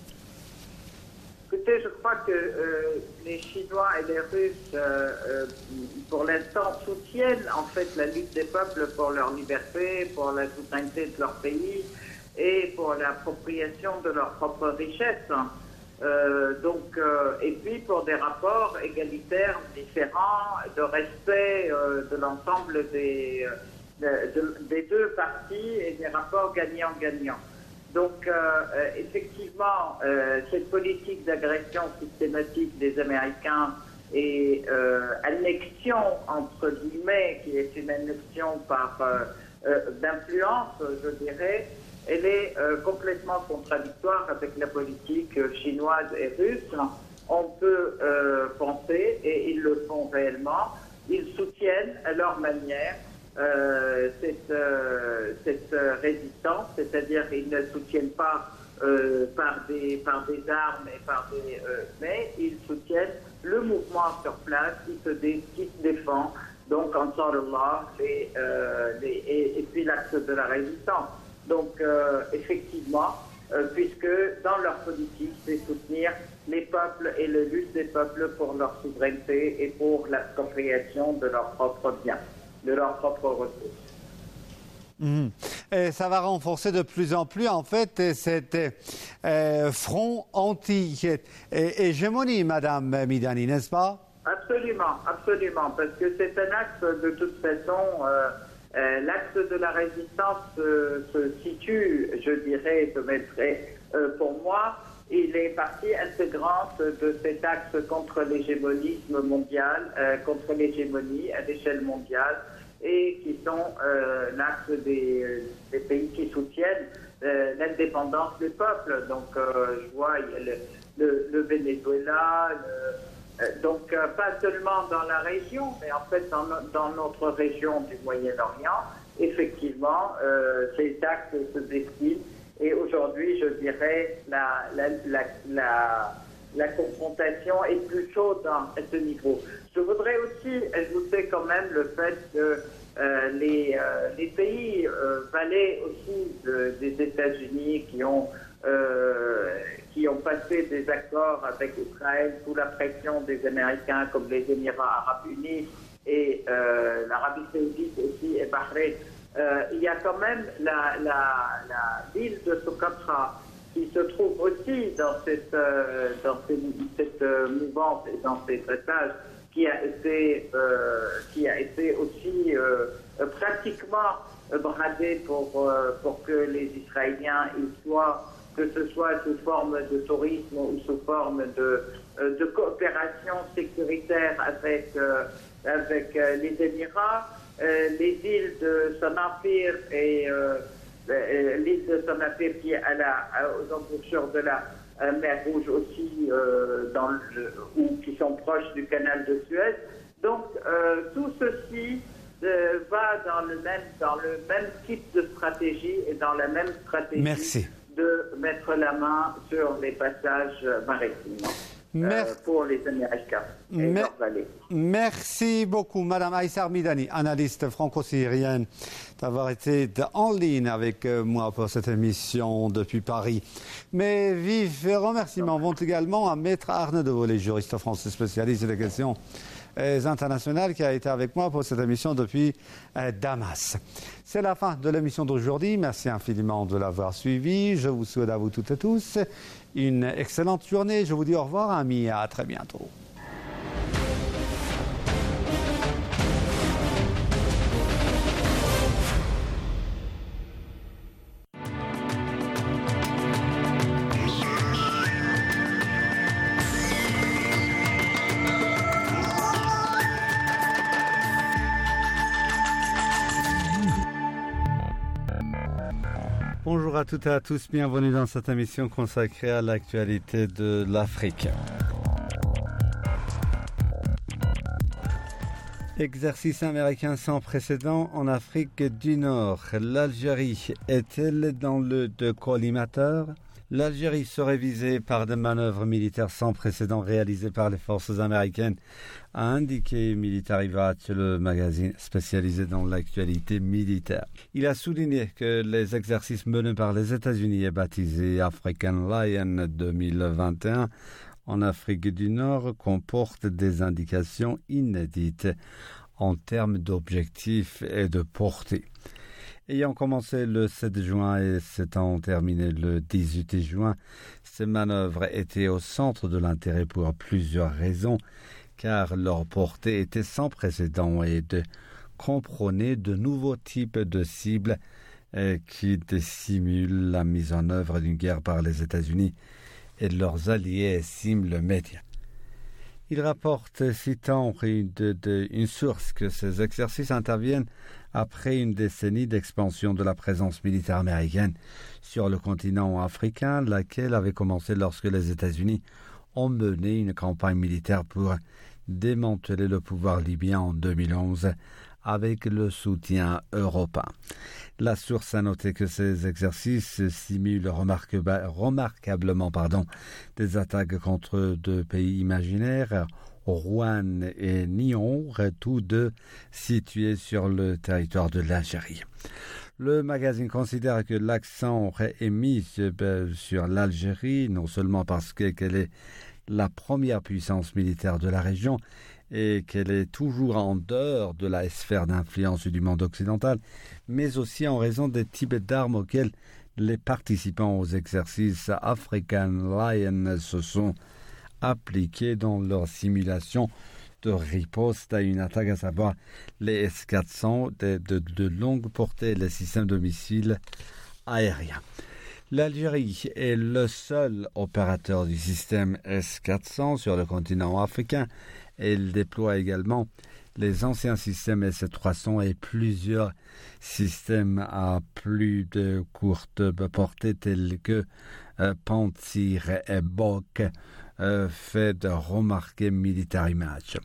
Écoutez, je crois que euh, les Chinois et les Russes, euh, euh, pour l'instant, soutiennent en fait la lutte des peuples pour leur liberté, pour la souveraineté de leur pays et pour l'appropriation de leurs propres richesses. Euh, donc, euh, et puis pour des rapports égalitaires différents, de respect euh, de l'ensemble des, de, de, des deux parties et des rapports gagnant-gagnant. Donc, euh, effectivement, euh, cette politique d'agression systématique des Américains et euh, annexion, entre guillemets, qui est une annexion par euh, euh, d'influence, je dirais, elle est euh, complètement contradictoire avec la politique chinoise et russe. On peut euh, penser, et ils le font réellement, ils soutiennent à leur manière euh, cette, euh, cette résistance, c'est-à-dire qu'ils ne soutiennent pas euh, par, des, par des armes, et par des, euh, mais ils soutiennent le mouvement sur place qui se, dé, qui se défend, donc Ansar Allah, les, euh, les, et, et puis l'axe de la résistance. Donc, euh, effectivement, euh, puisque dans leur politique, c'est soutenir les peuples et le lutte des peuples pour leur souveraineté et pour l'appropriation de leurs propres biens, de leurs propres ressources. Mmh. Et ça va renforcer de plus en plus, en fait, cet euh, front anti-hégémonie, Madame Midani, n'est-ce pas? Absolument, absolument, parce que c'est un axe, de toute façon... Euh, Euh, l'axe de la résistance euh, se situe, je dirais, je mettrais, euh, pour moi, il est partie intégrante de cet axe contre l'hégémonisme mondial, euh, contre l'hégémonie à l'échelle mondiale, et qui sont euh, l'axe des, des pays qui soutiennent euh, l'indépendance des peuples. Donc, euh, je vois il y a le, le, le Venezuela, le, Euh, donc, euh, pas seulement dans la région, mais en fait dans, no dans notre région du Moyen-Orient, effectivement, euh, ces axes se dessinent. Et aujourd'hui, je dirais, la, la, la, la, la confrontation est plus chaude à ce niveau. Je voudrais aussi ajouter quand même le fait que euh, les, euh, les pays euh, valets aussi de, des États-Unis qui ont Euh, qui ont passé des accords avec Israël sous la pression des Américains, comme les Émirats arabes unis et euh, l'Arabie saoudite aussi et Bahreïn. Euh, il y a quand même la, la, la ville de Socotra qui se trouve aussi dans cette, euh, dans cette, cette euh, mouvance et dans ces traitages qui a été, euh, qui a été aussi euh, pratiquement bradée pour, euh, pour que les Israéliens ils soient, que ce soit sous forme de tourisme ou sous forme de, de coopération sécuritaire avec, euh, avec euh, les Émirats, euh, les îles de Sanafir et euh, l'île de Sanafir qui est à la, à, aux embouchures de la euh, mer Rouge aussi, euh, dans le, ou qui sont proches du canal de Suez. Donc euh, tout ceci euh, va dans le, même, dans le même type de stratégie et dans la même stratégie. Merci. De mettre la main sur les passages maritimes euh, pour les Américains et Mer leurs vallées. Merci beaucoup, Madame Aïssar Midani, analyste franco-syrienne, d'avoir été en ligne avec moi pour cette émission depuis Paris. Mes vifs remerciements vont également à Maître Arnaud Devolé, juriste français spécialiste des questions internationales, qui a été avec moi pour cette émission depuis euh, Damas. C'est la fin de l'émission d'aujourd'hui. Merci infiniment de l'avoir suivi. Je vous souhaite à vous toutes et tous une excellente journée. Je vous dis au revoir, amis, et à très bientôt. Bonjour à toutes et à tous, bienvenue dans cette émission consacrée à l'actualité de l'Afrique. Exercice américain sans précédent en Afrique du Nord. L'Algérie est-elle dans le de collimateur? L'Algérie serait visée par des manœuvres militaires sans précédent réalisées par les forces américaines, a indiqué Military Watch, le magazine spécialisé dans l'actualité militaire. Il a souligné que les exercices menés par les États-Unis et baptisés African Lion deux mille vingt et un en Afrique du Nord comportent des indications inédites en termes d'objectifs et de portée. Ayant commencé le sept juin et s'étant terminé le dix-huit juin, ces manœuvres étaient au centre de l'intérêt pour plusieurs raisons, car leur portée était sans précédent et de comprenaient de nouveaux types de cibles eh, qui dissimulent la mise en œuvre d'une guerre par les États-Unis et leurs alliés, estiment le média. Il rapporte, citant une, de, de, une source, que ces exercices interviennent après une décennie d'expansion de la présence militaire américaine sur le continent africain, laquelle avait commencé lorsque les États-Unis ont mené une campagne militaire pour démanteler le pouvoir libyen en deux mille onze avec le soutien européen. La source a noté que ces exercices simulent remarquablement pardon, des attaques contre deux pays imaginaires, Rouen et Nyon, tous deux situés sur le territoire de l'Algérie. Le magazine considère que l'accent est mis sur l'Algérie, non seulement parce qu'elle est la première puissance militaire de la région et qu'elle est toujours en dehors de la sphère d'influence du monde occidental, mais aussi en raison des types d'armes auxquels les participants aux exercices African Lion se sont appliqués dans leur simulation de riposte à une attaque, à savoir les S quatre cents de, de, de longue portée et les systèmes de missiles aériens. L'Algérie est le seul opérateur du système S quatre cents sur le continent africain. Elle déploie également les anciens systèmes S trois cents et plusieurs systèmes à plus de courte portée tels que euh, Pantsir et Bok, euh, fait de remarquer Military Match.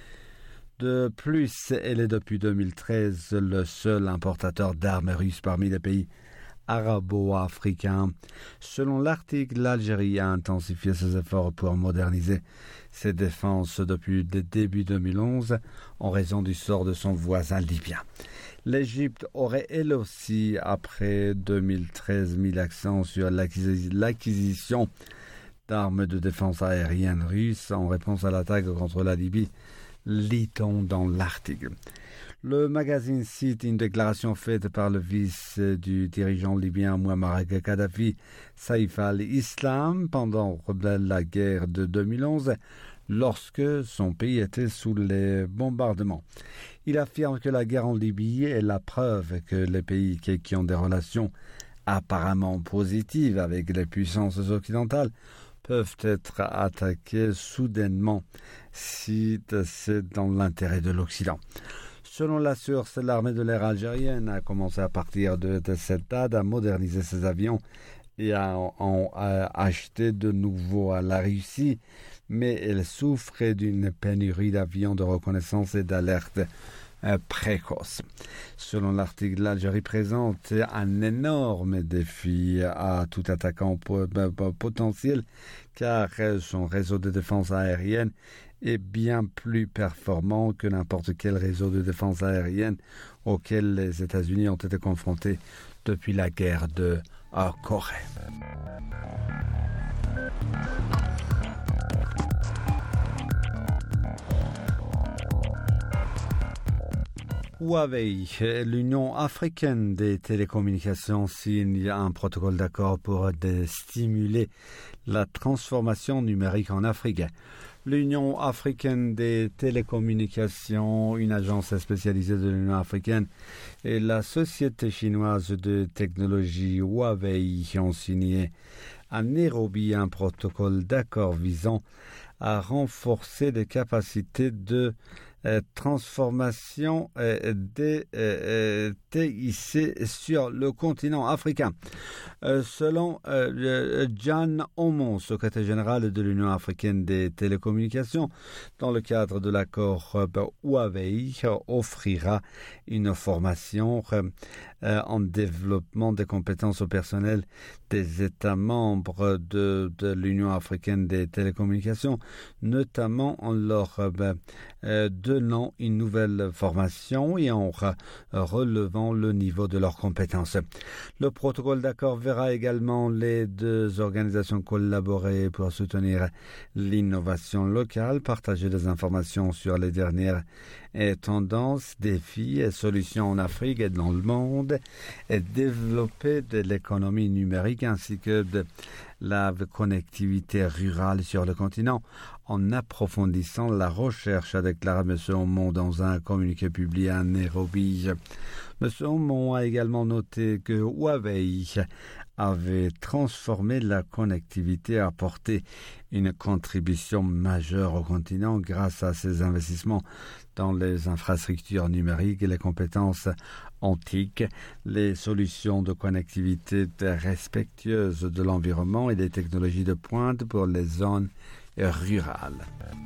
De plus, elle est depuis deux mille treize le seul importateur d'armes russes parmi les pays arabo-africains. Selon l'article, l'Algérie a intensifié ses efforts pour moderniser ses défenses depuis le début deux mille onze en raison du sort de son voisin libyen. L'Égypte aurait elle aussi, après deux mille treize, mis l'accent sur l'acquisition d'armes de défense aérienne russes en réponse à l'attaque contre la Libye, lit-on dans l'article. Le magazine cite une déclaration faite par le vice du dirigeant libyen Muammar Kadhafi, Saïf al-Islam, pendant la guerre de deux mille onze, lorsque son pays était sous les bombardements. Il affirme que la guerre en Libye est la preuve que les pays qui ont des relations apparemment positives avec les puissances occidentales peuvent être attaqués soudainement si c'est dans l'intérêt de l'Occident. Selon la source, l'armée de l'air algérienne a commencé à partir de, de cette date à moderniser ses avions et à en acheter de nouveaux à la Russie, mais elle souffrait d'une pénurie d'avions de reconnaissance et d'alerte euh, précoce. Selon l'article, l'Algérie présente un énorme défi à tout attaquant potentiel, car son réseau de défense aérienne est bien plus performant que n'importe quel réseau de défense aérienne auquel les États-Unis ont été confrontés depuis la guerre de euh, Corée. Huawei, l'Union africaine des télécommunications, signe un protocole d'accord pour stimuler la transformation numérique en Afrique. L'Union africaine des télécommunications, une agence spécialisée de l'Union africaine, et la société chinoise de technologie Huawei ont signé à Nairobi un protocole d'accord visant à renforcer les capacités de euh, transformation euh, des euh, T I C sur le continent africain. Euh, selon euh, Jan Omon, secrétaire général de l'Union africaine des télécommunications, dans le cadre de l'accord, euh, Huawei offrira une formation euh, en développement des compétences au personnel des États membres de, de l'Union africaine des télécommunications, notamment en leur euh, donnant une nouvelle formation et en re, relevant le niveau de leurs compétences. Le protocole d'accord verra également les deux organisations collaborer pour soutenir l'innovation locale, partager des informations sur les dernières et tendances, défis et solutions en Afrique et dans le monde, et développer de l'économie numérique ainsi que de la connectivité rurale sur le continent en approfondissant la recherche, a déclaré M. Omon dans un communiqué publié à Nairobi. M. Omon a également noté que Huawei avait transformé la connectivité et apporté une contribution majeure au continent grâce à ses investissements dans les infrastructures numériques et les compétences antiques, les solutions de connectivité respectueuses de l'environnement et des technologies de pointe pour les zones rurales.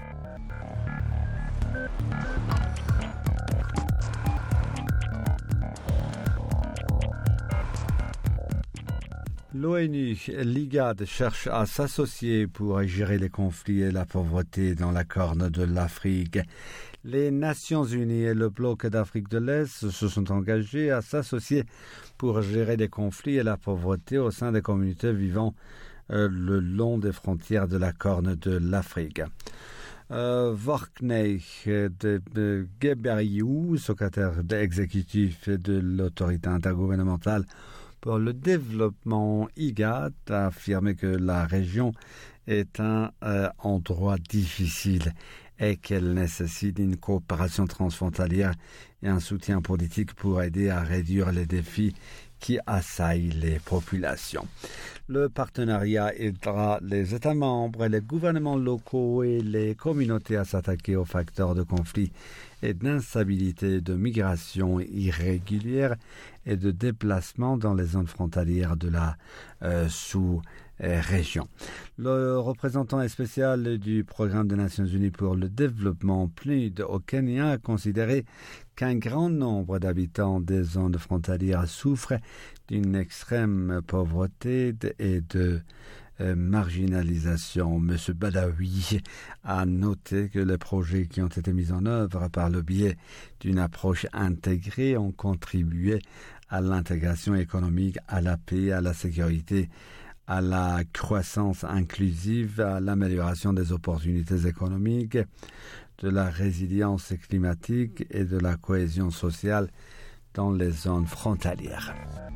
L'ONU, l'I G A D, cherche à s'associer pour gérer les conflits et la pauvreté dans la Corne de l'Afrique. Les Nations Unies et le bloc d'Afrique de l'Est se sont engagés à s'associer pour gérer les conflits et la pauvreté au sein des communautés vivant euh, le long des frontières de la Corne de l'Afrique. Euh, Vorkney de, de Geberiou, secrétaire exécutif de l'autorité intergouvernementale pour le développement I G A D, a affirmé que la région est un euh, endroit difficile et qu'elle nécessite une coopération transfrontalière et un soutien politique pour aider à réduire les défis qui assaillent les populations. Le partenariat aidera les États membres, les gouvernements locaux et les communautés à s'attaquer aux facteurs de conflit et d'instabilité, de migration irrégulière et de déplacement dans les zones frontalières de la euh, sous-région. Le représentant spécial du Programme des Nations Unies pour le développement P N U D au Kenya a considéré qu'un grand nombre d'habitants des zones frontalières souffrent d'une extrême pauvreté et de euh, marginalisation. M. Badawi a noté que les projets qui ont été mis en œuvre par le biais d'une approche intégrée ont contribué à l'intégration économique, à la paix, à la sécurité, à la croissance inclusive, à l'amélioration des opportunités économiques, de la résilience climatique et de la cohésion sociale dans les zones frontalières.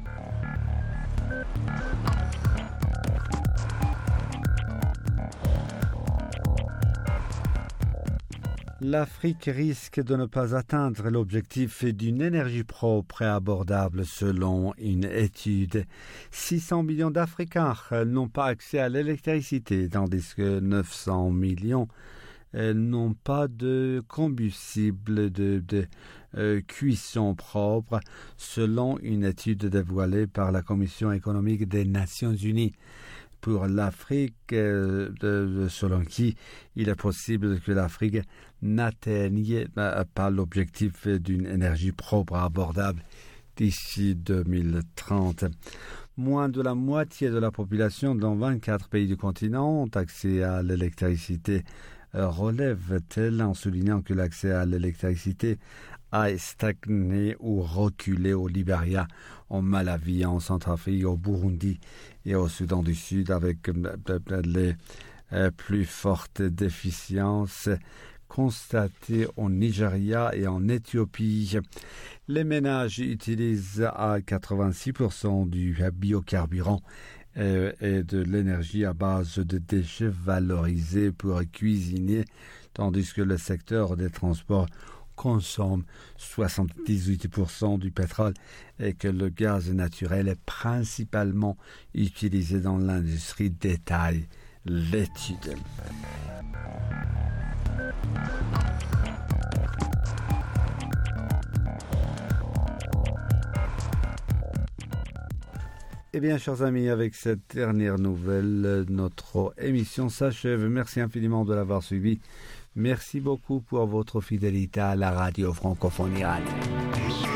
L'Afrique risque de ne pas atteindre l'objectif d'une énergie propre et abordable selon une étude. six cents millions d'Africains n'ont pas accès à l'électricité, tandis que neuf cents millions n'ont pas de combustible de, de euh, cuisson propre, selon une étude dévoilée par la Commission économique des Nations Unies. Pour l'Afrique, euh, de, de, selon qui il est possible que l'Afrique n'atteigne euh, pas l'objectif d'une énergie propre et abordable d'ici deux mille trente. Moins de la moitié de la population dans vingt-quatre pays du continent ont accès à l'électricité, euh, relève-t-elle en soulignant que l'accès à l'électricité a stagné ou reculé au Libéria, en Malawi, en Centrafrique, au Burundi et au Soudan du Sud, avec les plus fortes déficiences constatées au Nigeria et en Éthiopie. Les ménages utilisent à quatre-vingt-six pour cent du biocarburant et de l'énergie à base de déchets valorisés pour cuisiner, tandis que le secteur des transports consomme soixante-dix-huit pour cent du pétrole et que le gaz naturel est principalement utilisé dans l'industrie, détaille l'étude. Eh bien, chers amis, avec cette dernière nouvelle, notre émission s'achève. Merci infiniment de l'avoir suivi. Merci beaucoup pour votre fidélité à la radio francophone iranienne.